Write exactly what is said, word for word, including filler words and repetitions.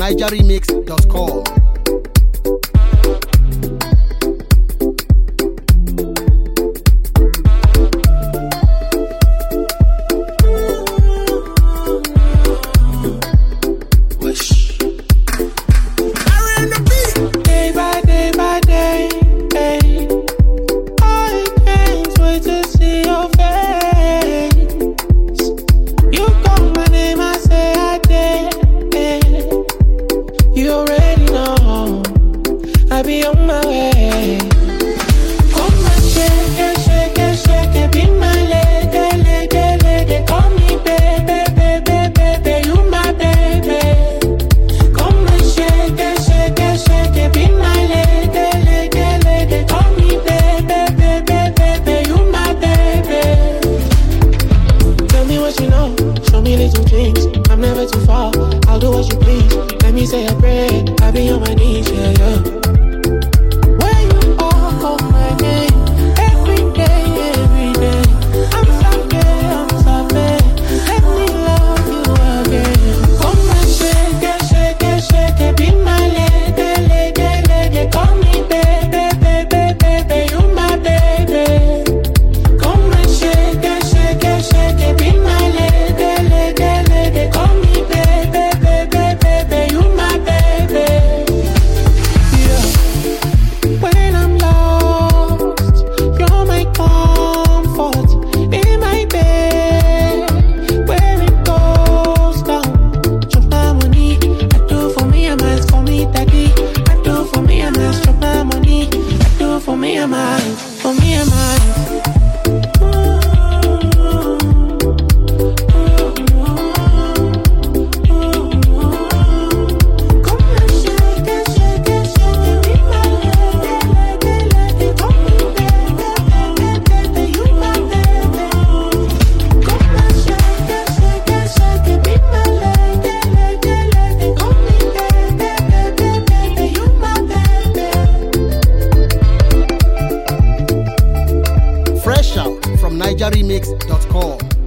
niger remix dot com. I be on my way. Come and shake it, shake it, shake it. Be my lady, lady, lady. Call me baby, baby, baby. You my baby. Come and shake it, shake it, shake it. Be my lady, lady, lady. Call me baby, baby, baby. You my baby. Tell me what you know. Show me little things. I'm never too far. I'll do what you please. Let me say a prayer. I be on my knees, yeah, yeah. For me and mine, for me and mine. Come and shake it, shake it, shake it. Be my lady, lady, lady. Call me baby, baby, baby. You my baby. Come and shake it, shake it, shake it. Be my lady, lady, lady. Call me baby, baby, baby. You my baby. Fresh out from niger remix dot com.